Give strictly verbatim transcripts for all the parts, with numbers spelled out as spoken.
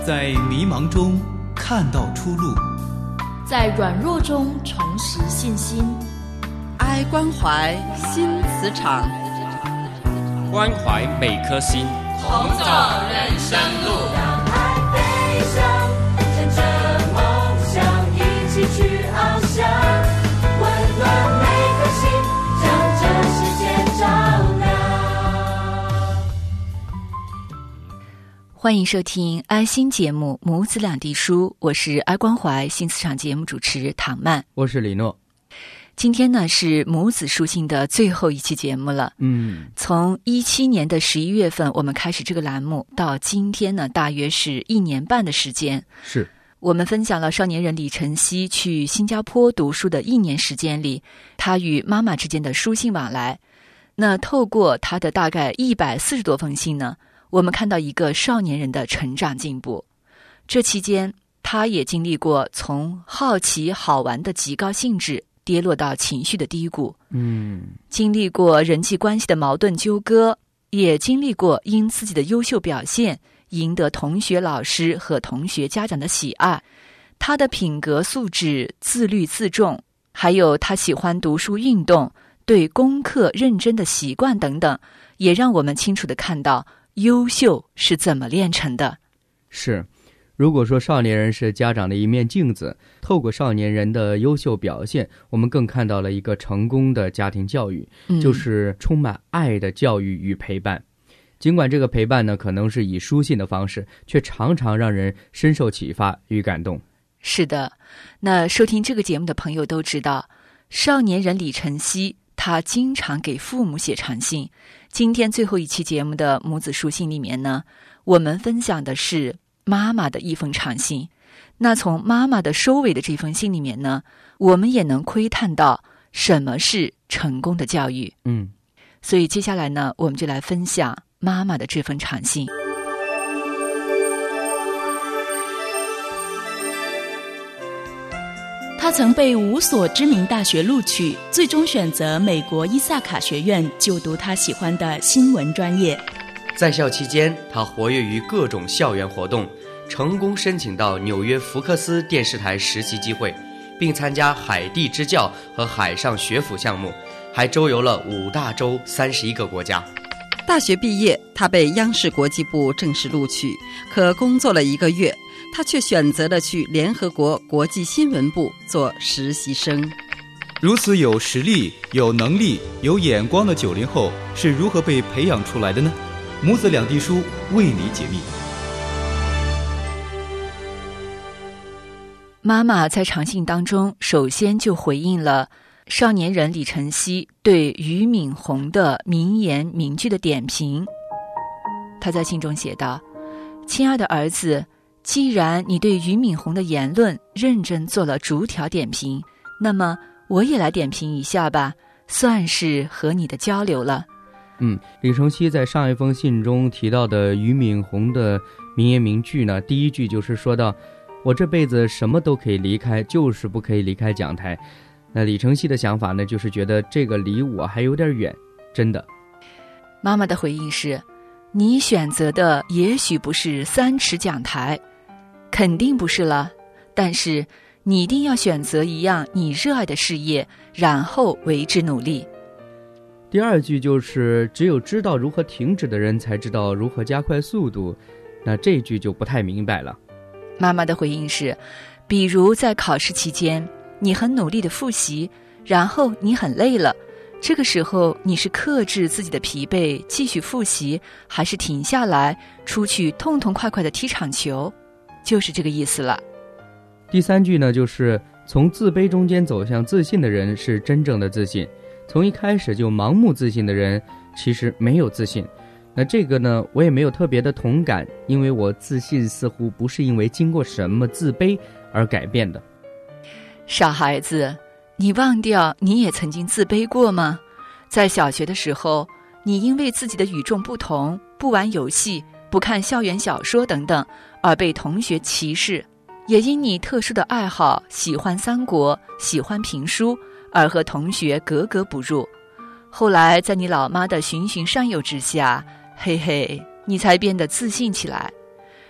在迷茫中看到出路， 在软弱中重拾信心。 爱关怀新磁场， 关怀每颗心， 同走人生路。 让爱飞翔，乘着梦想一起去翱翔，温暖每颗心，将这世界照亮。 欢迎收听爱心节目《母子两地书》，我是爱关怀新磁场节目主持唐曼， 我是李诺。 今天呢是母子书信的最后一期节目了。 嗯， 从一七年的十一月份我们开始这个栏目，到今天呢，大约是一年半的时间。 是我们分享了少年人李晨曦去新加坡读书的一年时间里，他与妈妈之间的书信往来。那透过他的大概一百四十多封信呢，我们看到一个少年人的成长进步。这期间，他也经历过从好奇好玩的极高兴致跌落到情绪的低谷， 嗯， 经历过人际关系的矛盾纠葛，也经历过因自己的优秀表现赢得同学老师和同学家长的喜爱。他的品格素质自律自重，还有他喜欢读书运动，对功课认真的习惯等等，也让我们清楚地看到优秀是怎么炼成的。 是，如果说少年人是家长的一面镜子，透过少年人的优秀表现，我们更看到了一个成功的家庭教育， 嗯、 就是充满爱的教育与陪伴。尽管这个陪伴呢，可能是以书信的方式，却常常让人深受启发与感动。 是的，那收听这个节目的朋友都知道，少年人李晨曦他经常给父母写长信。今天最后一期节目的母子书信里面呢，我们分享的是妈妈的一封长信。那从妈妈的收尾的这封信里面呢，我们也能窥探到什么是成功的教育。 嗯， 所以接下来呢，我们就来分享妈妈的这封长信。 他曾被五所知名大学录取，最终选择美国伊萨卡学院就读他喜欢的新闻专业。 在校期间，他活跃于各种校园活动，成功申请到纽约福克斯电视台实习机会，并参加海地支教和海上学府项目，还周游了五大洲三十一个国家。 大学毕业，他被央视国际部正式录取，可工作了一个月，他却选择了去联合国国际新闻部做实习生。 如此有实力、有能力、有眼光的九零后是如何被培养出来的呢？母子两地书为你解密。 妈妈在长信当中首先就回应了少年人李晨曦对俞敏洪的名言名句的点评。他在信中写道：亲爱的儿子，既然你对俞敏洪的言论认真做了逐条点评，那么我也来点评一下吧，算是和你的交流了。 嗯，李晨曦在上一封信中提到的俞敏洪的名言名句呢，第一句就是说到：我这辈子什么都可以离开，就是不可以离开讲台。那李晨曦的想法呢，就是觉得这个离我还有点远，真的。 妈妈的回应是：你选择的也许不是三尺讲台，肯定不是了，但是你一定要选择一样你热爱的事业，然后为之努力。 第二句就是只有知道如何停止的人才知道如何加快速度，那这句就不太明白了。 妈妈的回应是：比如在考试期间，你很努力的复习，然后你很累了，这个时候你是克制自己的疲惫继续复习，还是停下来出去痛痛快快的踢场球，就是这个意思了。 第三句呢，就是从自卑中间走向自信的人是真正的自信，从一开始就盲目自信的人其实没有自信。那这个呢，我也没有特别的同感，因为我自信似乎不是因为经过什么自卑而改变的。 傻孩子，你忘掉你也曾经自卑过吗？在小学的时候，你因为自己的与众不同，不玩游戏，不看校园小说等等，而被同学歧视，也因你特殊的爱好，喜欢三国，喜欢评书，而和同学格格不入。后来在你老妈的循循善诱之下，嘿嘿，你才变得自信起来。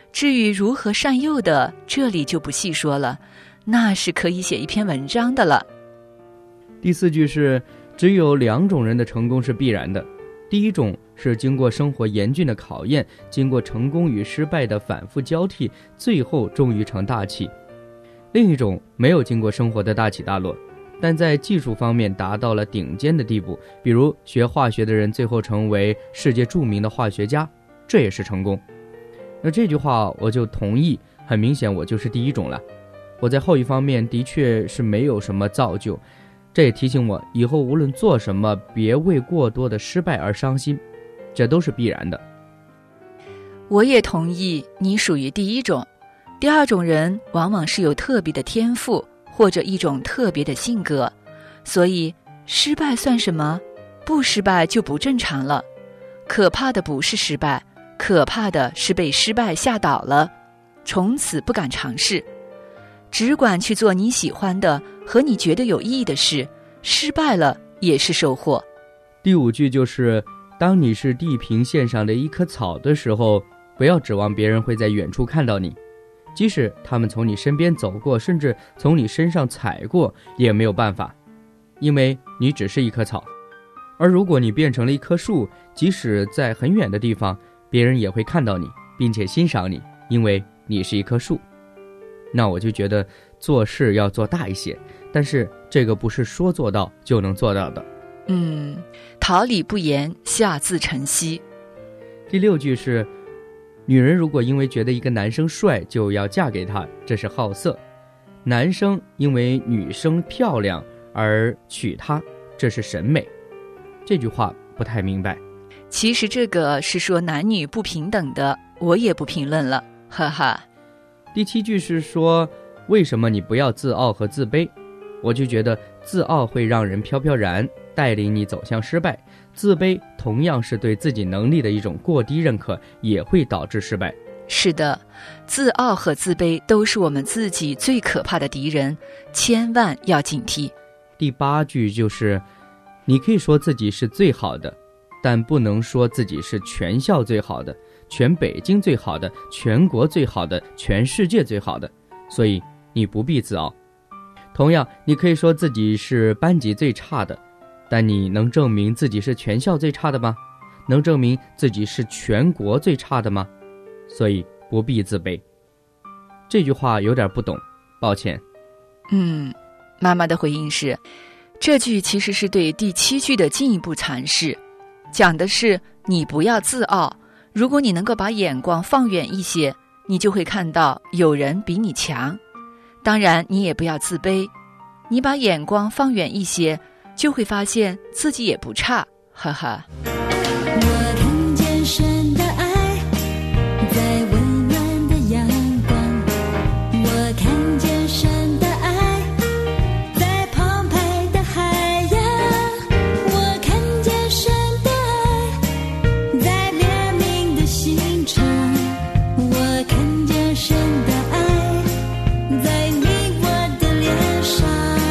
至于如何善诱的，这里就不细说了，那是可以写一篇文章的了。 第四句是，只有两种人的成功是必然的。第一种是经过生活严峻的考验，经过成功与失败的反复交替，最后终于成大器。另一种没有经过生活的大起大落，但在技术方面达到了顶尖的地步，比如学化学的人最后成为世界著名的化学家，这也是成功。那这句话我就同意，很明显我就是第一种了。我在后一方面的确是没有什么造就，这也提醒我以后无论做什么，别为过多的失败而伤心，这都是必然的。 我也同意你属于第一种。第二种人往往是有特别的天赋，或者一种特别的性格，所以失败算什么？不失败就不正常了。可怕的不是失败，可怕的是被失败吓倒了，从此不敢尝试，只管去做你喜欢的和你觉得有意义的事，失败了也是收获。 第五句就是，当你是地平线上的一棵草的时候，不要指望别人会在远处看到你，即使他们从你身边走过，甚至从你身上踩过，也没有办法，因为你只是一棵草。而如果你变成了一棵树，即使在很远的地方，别人也会看到你，并且欣赏你，因为你是一棵树。那我就觉得做事要做大一些，但是这个不是说做到就能做到的。 嗯，桃李不言，下自成蹊。 第六句是，女人如果因为觉得一个男生帅就要嫁给他，这是好色；男生因为女生漂亮而娶她，这是审美。这句话不太明白。 其实这个是说男女不平等的，我也不评论了，哈哈。 第七句是说，为什么你不要自傲和自卑？我就觉得自傲会让人飘飘然，带领你走向失败；自卑同样是对自己能力的一种过低认可，也会导致失败。 是的，自傲和自卑都是我们自己最可怕的敌人，千万要警惕。 第八句就是，你可以说自己是最好的，但不能说自己是全校最好的，全北京最好的，全国最好的，全世界最好的，所以你不必自傲。同样，你可以说自己是班级最差的，但你能证明自己是全校最差的吗？能证明自己是全国最差的吗？所以不必自卑。这句话有点不懂，抱歉。 嗯，妈妈的回应是，这句其实是对第七句的进一步阐释，讲的是你不要自傲，如果你能够把眼光放远一些，你就会看到有人比你强。当然你也不要自卑，你把眼光放远一些，就会发现自己也不差，哈哈。 我看见神的爱在温暖的阳光，我看见神的爱在澎湃的海洋，我看见神的爱在怜悯的心肠，我看见神的爱在你我的脸上，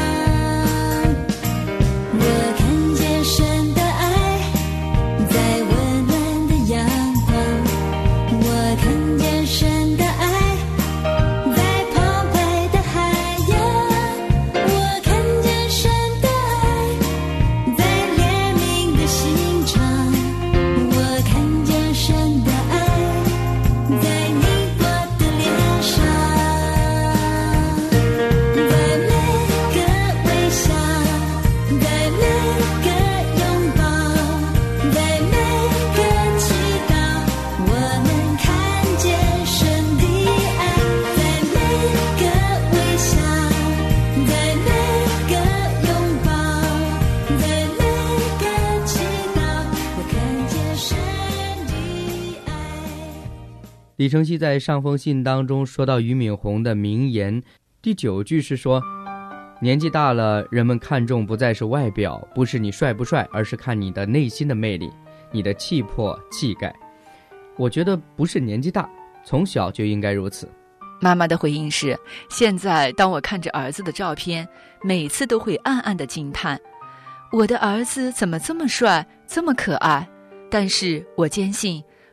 我看见神的爱在温暖的阳光，我看见神的爱在澎湃的海洋，我看见神的爱在怜悯的心肠，我看见神的爱在你我的脸上，在每个微笑，在每个拥抱，在每个祈祷，我能看见神的爱，在每个微笑，在每个拥抱，在每个祈祷，我看见神的爱。 李承熙在上封信当中说到俞敏洪的名言，第九句是说，年纪大了，人们看重不再是外表，不是你帅不帅，而是看你的内心的魅力，你的气魄气概。我觉得不是年纪大，从小就应该如此。 妈妈的回应是，现在当我看着儿子的照片，每次都会暗暗的惊叹，我的儿子怎么这么帅，这么可爱？但是我坚信，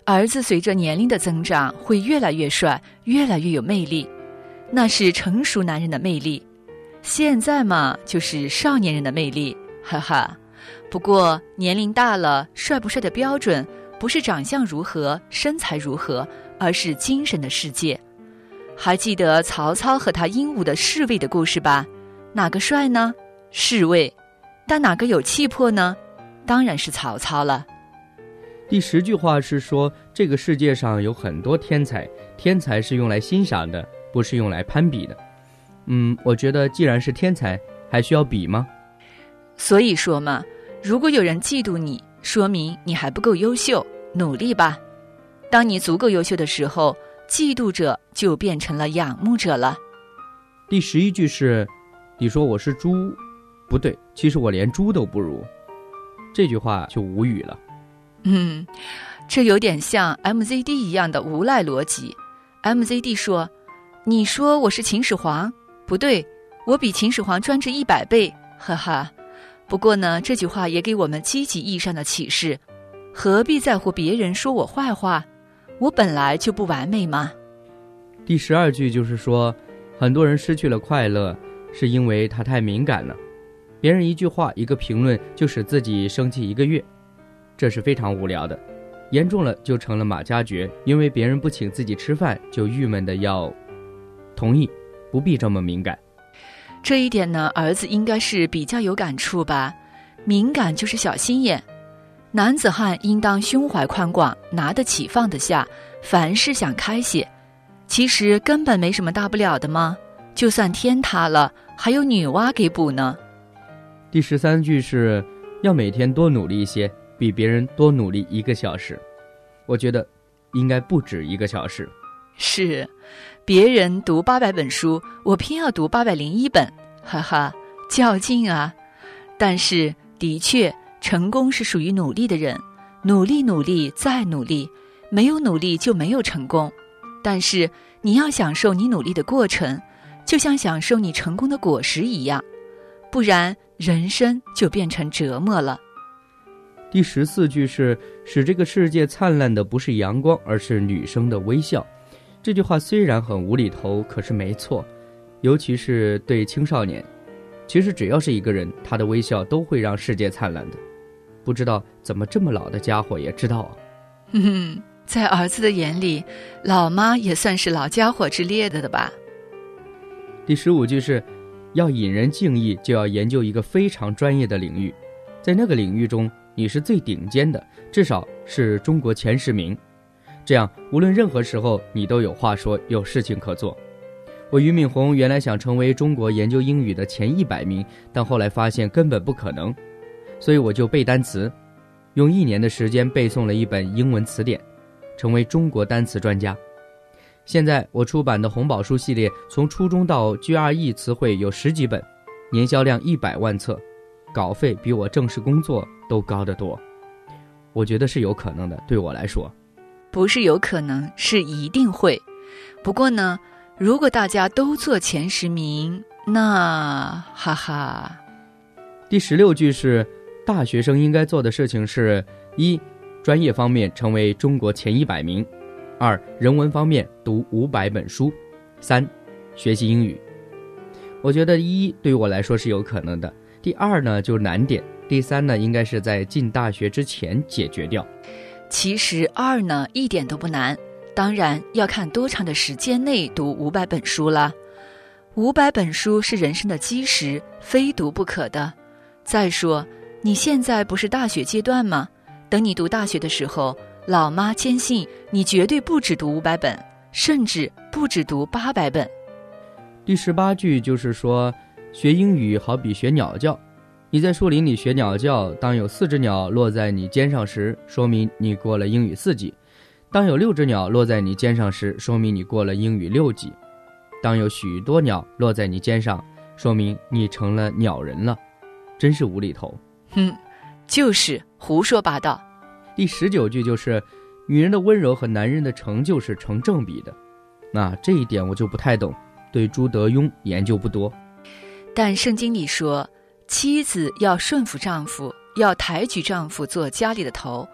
儿子随着年龄的增长会越来越帅，越来越有魅力，那是成熟男人的魅力。现在嘛，就是少年人的魅力，哈哈。不过年龄大了，帅不帅的标准不是长相如何，身材如何，而是精神的世界。还记得曹操和他英武的侍卫的故事吧？哪个帅呢？侍卫。但哪个有气魄呢？当然是曹操了。 第十句话是说，这个世界上有很多天才，天才是用来欣赏的，不是用来攀比的。嗯，我觉得既然是天才，还需要比吗？ 所以说嘛，如果有人嫉妒你，说明你还不够优秀，努力吧。当你足够优秀的时候，嫉妒者就变成了仰慕者了。 第十一句是，你说我是猪，不对，其实我连猪都不如。这句话就无语了。 嗯，这有点像 M Z D 一样的无赖逻辑。M Z D 说，你说我是秦始皇，不对，我比秦始皇专制一百倍，哈哈。不过呢，这句话也给我们积极意义上的启示，何必在乎别人说我坏话？我本来就不完美嘛。 第十二句就是说，很多人失去了快乐，是因为他太敏感了。别人一句话一个评论就使自己生气一个月，这是非常无聊的，严重了就成了马加爵，因为别人不请自己吃饭就郁闷的要同意，不必这么敏感。 这一点呢，儿子应该是比较有感触吧。敏感就是小心眼，男子汉应当胸怀宽广，拿得起放得下，凡事想开些。其实根本没什么大不了的嘛，就算天塌了，还有女娲给补呢。 第十三句是要每天多努力一些，比别人多努力一个小时。我觉得应该不止一个小时。 是，别人读八百本书，我偏要读八百零一本，哈哈，较劲啊。但是的确，成功是属于努力的人，努力努力再努力，没有努力就没有成功。但是你要享受你努力的过程，就像享受你成功的果实一样，不然人生就变成折磨了。 第十四句是使这个世界灿烂的不是阳光，而是女生的微笑。这句话虽然很无厘头，可是没错，尤其是对青少年。其实只要是一个人，他的微笑都会让世界灿烂的。不知道怎么这么老的家伙也知道啊。 嗯，在儿子的眼里，老妈也算是老家伙之列的的吧。 第十五句是要引人敬意，就要研究一个非常专业的领域，在那个领域中你是最顶尖的，至少是中国前十名，这样无论任何时候你都有话说，有事情可做。我俞敏洪原来想成为中国研究英语的前一百名，但后来发现根本不可能，所以我就背单词，用一年的时间背诵了一本英文词典，成为中国单词专家。现在我出版的红宝书系列，从初中到 G R E 词汇有十几本，年销量一百万册，稿费比我正式工作都高得多。我觉得是有可能的，对我来说。 不是有可能，是一定会。不过呢，如果大家都做前十名，那哈哈。 第十六句是大学生应该做的事情是：一、专业方面成为中国前一百名；二、人文方面读五百本书；三、学习英语。我觉得一对于我来说是有可能的，第二呢就难点，第三呢应该是在进大学之前解决掉。 其实二呢一点都不难，当然要看多长的时间内读五百本书了。五百本书是人生的基石，非读不可的。再说你现在不是大学阶段吗？等你读大学的时候，老妈坚信你绝对不止读五百本，甚至不止读八百本。 第十八句就是说，学英语好比学鸟叫，你在树林里学鸟叫，当有四只鸟落在你肩上时，说明你过了英语四级；当有六只鸟落在你肩上时，说明你过了英语六级；当有许多鸟落在你肩上，说明你成了鸟人了。真是无厘头。 哼，就是胡说八道。 第十九句就是女人的温柔和男人的成就是成正比的。那这一点我就不太懂，对朱德庸研究不多。 但圣经里说，妻子要顺服丈夫，要抬举丈夫做家里的头，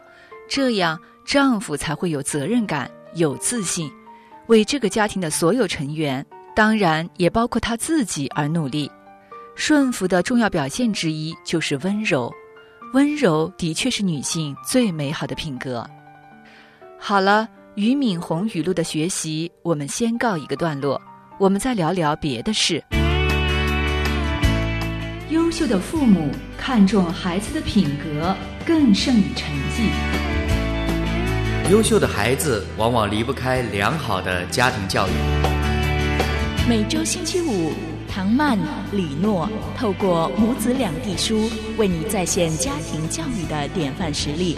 这样丈夫才会有责任感，有自信，为这个家庭的所有成员，当然也包括他自己而努力。顺服的重要表现之一就是温柔，温柔的确是女性最美好的品格。好了，俞敏洪语录的学习我们先告一个段落，我们再聊聊别的事。优秀的父母看重孩子的品格，更胜于成绩。 优秀的孩子往往离不开良好的家庭教育。 每周星期五，唐曼、李诺透过母子两地书，为你再现家庭教育的典范实例。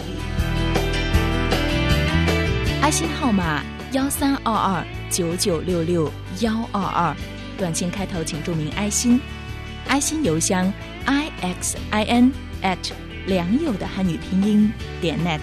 爱心号码幺三二二九九六六幺二二，短信开头请注明爱心。爱心邮箱 i x i n at 良友的汉语拼音点 net。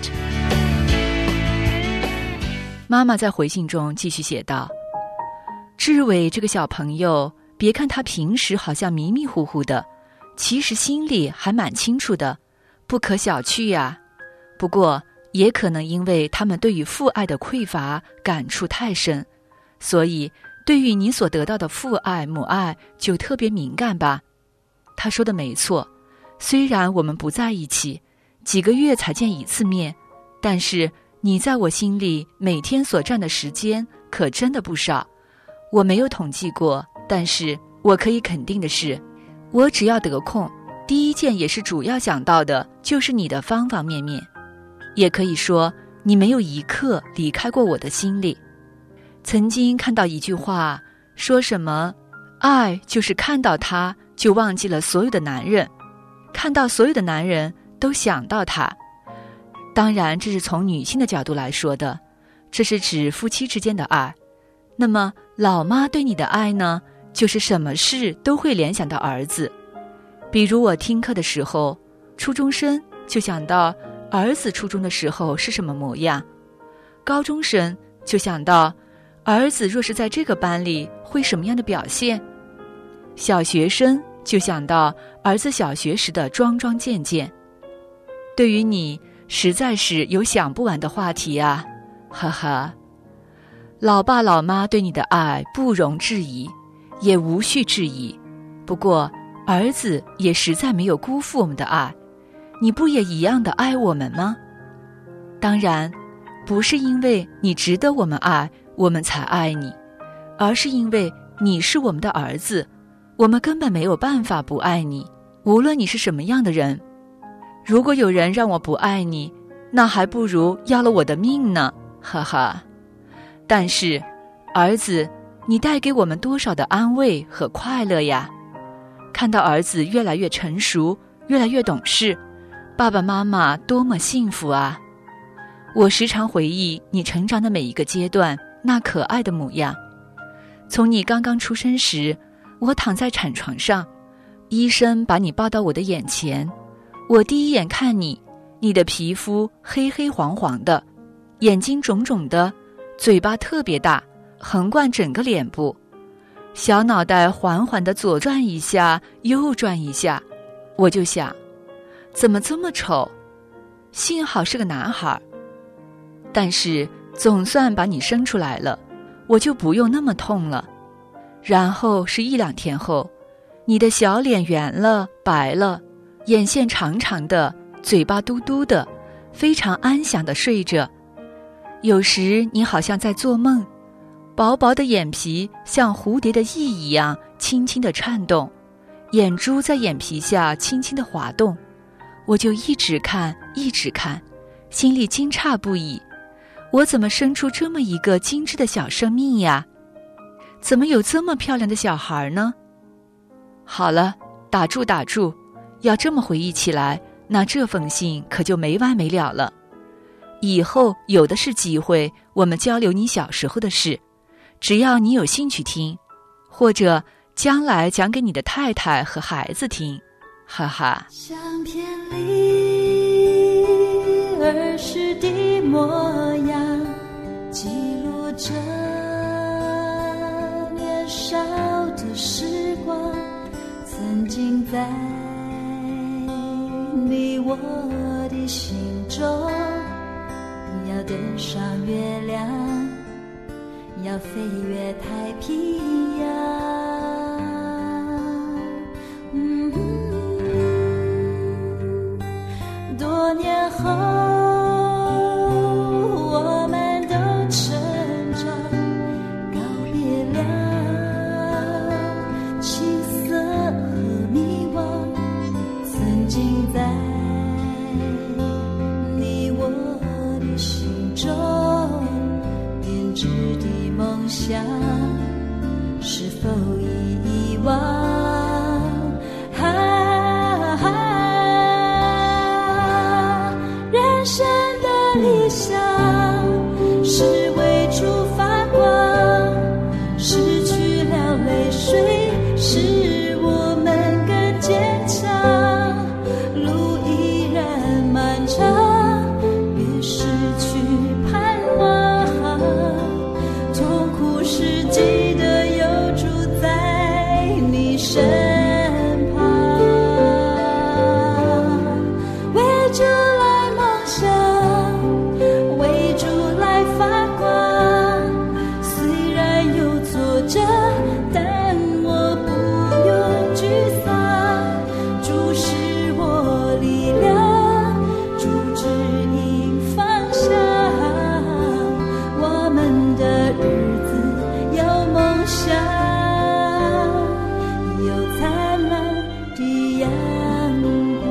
妈妈在回信中继续写道：志伟这个小朋友，别看他平时好像迷迷糊糊的，其实心里还蛮清楚的，不可小觑呀。不过也可能因为他们对于父爱的匮乏感触太深，所以对于你所得到的父爱母爱就特别敏感吧。他说的没错，虽然我们不在一起，几个月才见一次面，但是你在我心里每天所占的时间可真的不少。我没有统计过，但是我可以肯定的是，我只要得空，第一件也是主要想到的就是你的方方面面。也可以说，你没有一刻离开过我的心里。曾经看到一句话，说什么爱就是看到他就忘记了所有的男人，看到所有的男人都想到他。当然这是从女性的角度来说的，这是指夫妻之间的爱。那么老妈对你的爱呢，就是什么事都会联想到儿子。比如我听课的时候，初中生就想到儿子初中的时候是什么模样，高中生就想到儿子若是在这个班里会什么样的表现，小学生就想到儿子小学时的桩桩件件。对于你实在是有想不完的话题啊，哈哈。老爸老妈对你的爱不容置疑，也无需质疑。不过儿子也实在没有辜负我们的爱，你不也一样的爱我们吗？当然不是因为你值得我们爱我们才爱你，而是因为你是我们的儿子，我们根本没有办法不爱你，无论你是什么样的人。如果有人让我不爱你，那还不如要了我的命呢，哈哈。但是儿子，你带给我们多少的安慰和快乐呀。看到儿子越来越成熟，越来越懂事，爸爸妈妈多么幸福啊。我时常回忆你成长的每一个阶段，那可爱的模样。从你刚刚出生时，我躺在产床上，医生把你抱到我的眼前，我第一眼看你，你的皮肤黑黑黄黄的，眼睛肿肿的，嘴巴特别大，横贯整个脸部，小脑袋缓缓地左转一下右转一下，我就想，怎么这么丑？幸好是个男孩。但是总算把你生出来了，我就不用那么痛了。然后是一两天后，你的小脸圆了白了，眼线长长的，嘴巴嘟嘟的，非常安详地睡着。有时你好像在做梦，薄薄的眼皮像蝴蝶的翼一样轻轻地颤动，眼珠在眼皮下轻轻地滑动，我就一直看一直看，心里惊诧不已，我怎么生出这么一个精致的小生命呀？怎么有这么漂亮的小孩呢？好了，打住打住，要这么回忆起来，那这封信可就没完没了了。以后有的是机会，我们交流你小时候的事，只要你有兴趣听，或者将来讲给你的太太和孩子听，哈哈。 相片里儿时的模样，记录着年少的时光，曾经在你我的心中登上月亮，要飞越太平洋。嗯，多年后我们都成长，告别了青涩和迷惘，曾经在你我的心中编织的梦想，是否已遗忘？啊啊，人生的理想是为主发光，失去了泪水使我们更坚强，路依然漫长，别失去盼望，痛苦时记得有主在你身旁，为主来梦想，为主来发光，虽然有挫折，但我不用沮丧，主是我力量，主指引方向，我们的日子有梦想，有灿烂的阳光。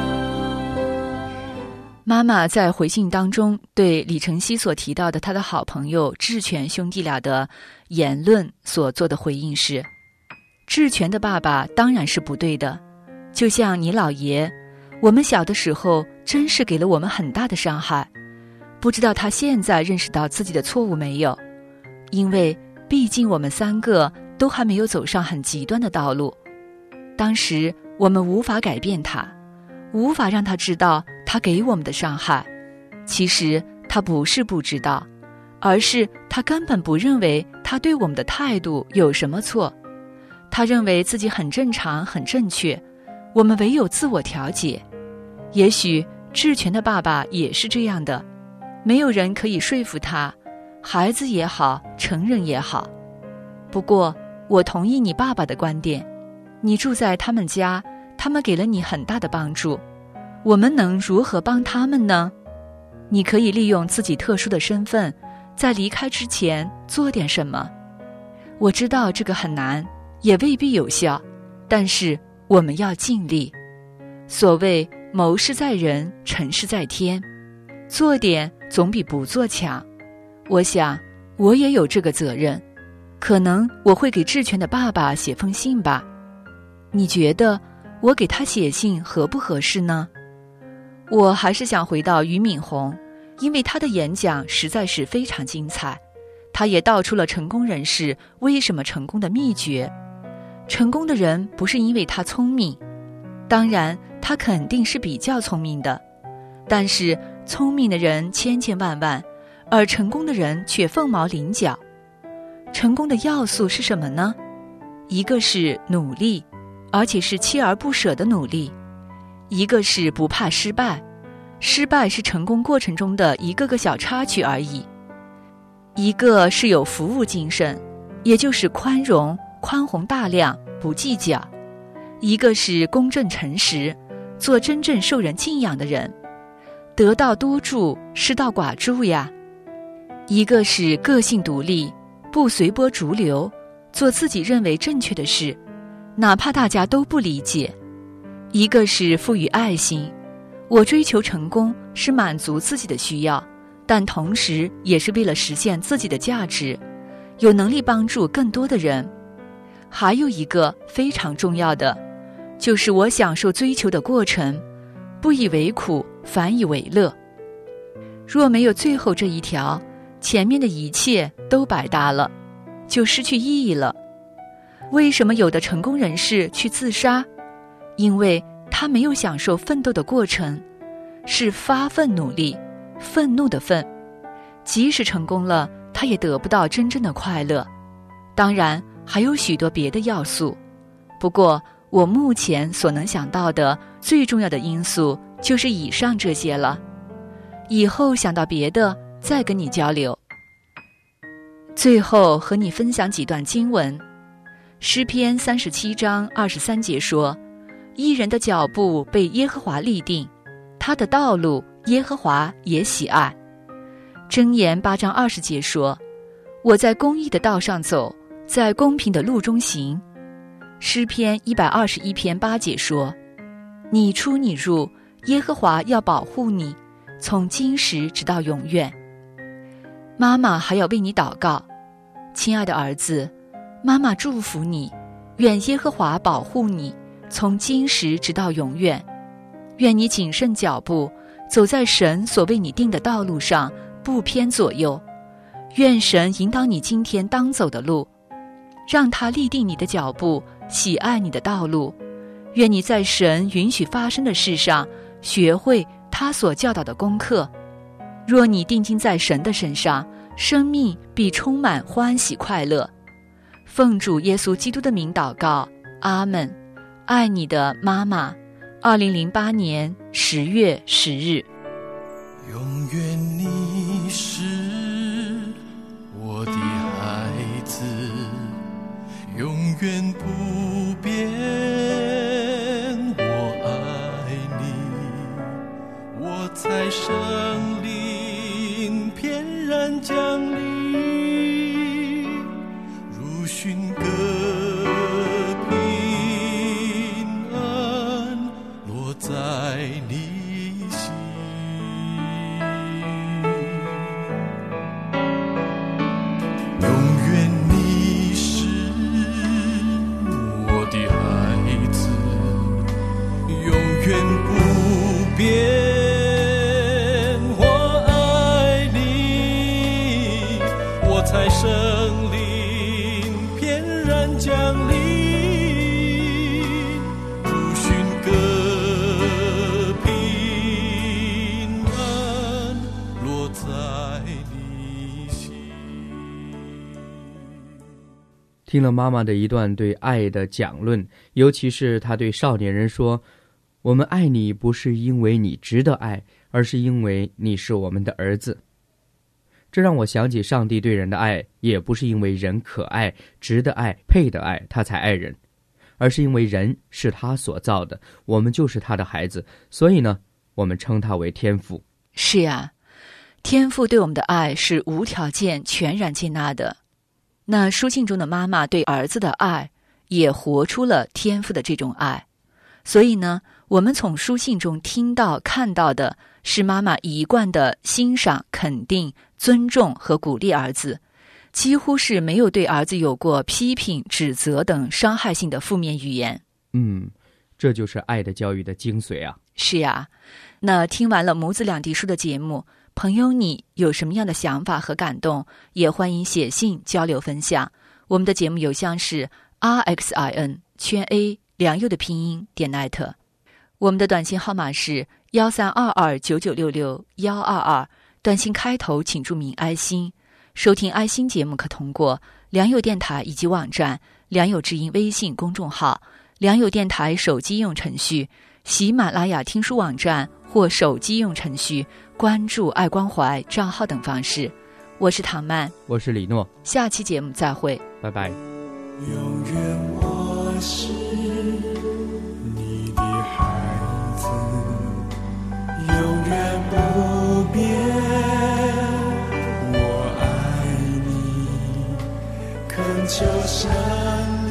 妈妈在回信当中对李承熙所提到的他的好朋友智权兄弟俩的言论所做的回应是：智权的爸爸当然是不对的，就像你姥爷，我们小的时候真是给了我们很大的伤害，不知道他现在认识到自己的错误没有，因为毕竟我们三个都还没有走上很极端的道路，当时我们无法改变他，无法让他知道他给我们的伤害。其实他不是不知道，而是他根本不认为他对我们的态度有什么错，他认为自己很正常很正确，我们唯有自我调节。也许智权的爸爸也是这样的，没有人可以说服他，孩子也好，成人也好。不过我同意你爸爸的观点，你住在他们家，他们给了你很大的帮助，我们能如何帮他们呢？你可以利用自己特殊的身份，在离开之前做点什么。我知道这个很难，也未必有效，但是我们要尽力。所谓谋事在人，成事在天，做点总比不做强。我想我也有这个责任，可能我会给智权的爸爸写封信吧。你觉得我给他写信合不合适呢？我还是想回到俞敏洪，因为他的演讲实在是非常精彩，他也道出了成功人士为什么成功的秘诀。成功的人不是因为他聪明，当然他肯定是比较聪明的，但是聪明的人千千万万，而成功的人却凤毛麟角。成功的要素是什么呢？一个是努力，而且是锲而不舍的努力；一个是不怕失败，失败是成功过程中的一个个小插曲而已；一个是有服务精神，也就是宽容、宽宏大量，不计较；一个是公正诚实，做真正受人敬仰的人。得道多助，失道寡助呀。一个是个性独立，不随波逐流，做自己认为正确的事，哪怕大家都不理解；一个是富于爱心，我追求成功是满足自己的需要，但同时也是为了实现自己的价值，有能力帮助更多的人。还有一个非常重要的，就是我享受追求的过程，不以为苦，反以为乐。若没有最后这一条，前面的一切都白搭了，就失去意义了。为什么有的成功人士去自杀？因为他没有享受奋斗的过程，是发奋努力，愤怒的愤。即使成功了，他也得不到真正的快乐。当然还有许多别的要素，不过我目前所能想到的最重要的因素就是以上这些了。以后想到别的再跟你交流。最后和你分享几段经文。诗篇三十七章二十三节说，义人的脚步被耶和华立定，他的道路耶和华也喜爱。箴言八章二十节说，我在公义的道上走，在公平的路中行。诗篇一百二十一篇八节说，你出你入，耶和华要保护你，从今时直到永远。妈妈还要为你祷告，亲爱的儿子，妈妈祝福你，愿耶和华保护你，从今时直到永远。愿你谨慎脚步，走在神所为你定的道路上，不偏左右。愿神引导你今天当走的路，让他立定你的脚步，喜爱你的道路。愿你在神允许发生的事上，学会他所教导的功课。若你定睛在神的身上，生命必充满欢喜快乐。奉主耶稣基督的名祷告，阿们。爱你的妈妈。二零零八年十月十日。 永远你是我的孩子，永远不变，我爱你，我在圣灵翩然降临，如寻歌平安落在你心。永远你是我的孩子，永远不变，我爱你，我在圣灵翩然降临，如寻歌平安落在你心。 听了妈妈的一段对爱的讲论，尤其是她对少年人说，我们爱你不是因为你值得爱，而是因为你是我们的儿子。这让我想起上帝对人的爱，也不是因为人可爱、值得爱、配得爱他才爱人，而是因为人是他所造的，我们就是他的孩子，所以呢，我们称他为天父。 是呀，天父对我们的爱是无条件、全然接纳的。那书信中的妈妈对儿子的爱，也活出了天父的这种爱。所以呢，我们从书信中听到、看到的是妈妈一贯的欣赏、肯定、尊重和鼓励儿子，几乎是没有对儿子有过批评、指责等伤害性的负面语言。 嗯，这就是爱的教育的精髓啊。 是呀，那听完了母子两地书的节目，朋友你有什么样的想法和感动，也欢迎写信交流分享。我们的节目邮箱是 r x i n 圈 a 良友的拼音点 net， 我们的短信号码是幺三二二九九六六幺二二，短信开头请注明爱心。收听爱心节目可通过良友电台以及网站、良友之音微信公众号、良友电台手机应用程序、喜马拉雅听书网站或手机应用程序关注爱关怀账号等方式。我是唐曼， 我是李诺， 下期节目再会， 拜拜。 永远我是你的孩子，永远不变，我爱你，恳求神